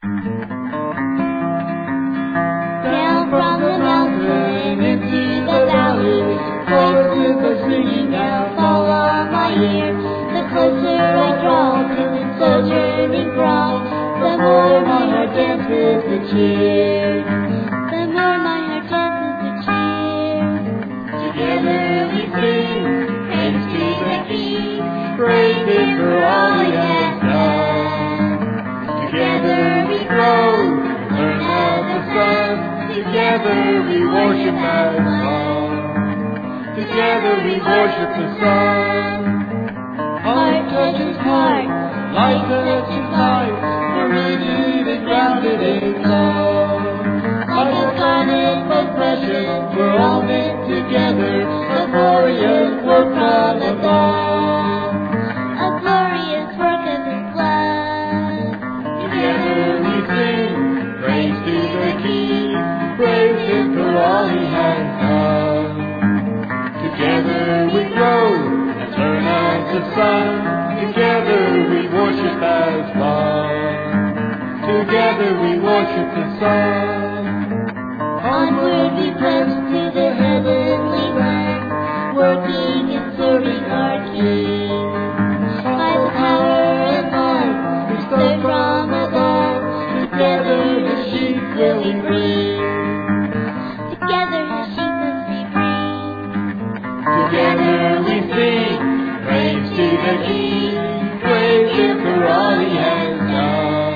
Down from the mountain into the valley, voices are singing now, fall on my ear. The closer I draw to the sojourning throng, the more my heart dances to cheer. The more my heart dances to cheer. Together we sing, praise to the King, praise Him for all He has done. Together we grow, learn of the Son. Together we worship as one. Together we worship the Son. Heart touches heart, light touches light, we're rooted and grounded in love. Like a garment of precious, we're all knit together, a glorious work from above. A glorious work of His love. Together we sing, praise to the King, praise Him for all He has done. Together we grow and turn as the sun. Together we worship as one. Together we worship the Son. Onward we press to the heavenly land, working and serving our King. By the power and might bestowed from above, together His sheep will He bring. Together His sheep will He bring. Together we sing, praise to the King, praise Him for all He has done.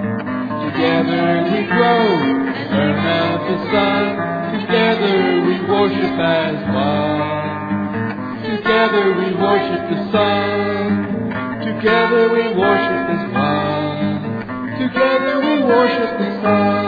Together we grow and learn of the Son. Together we worship as one. Together we worship the Son. Together we worship as one. Together we worship the Son.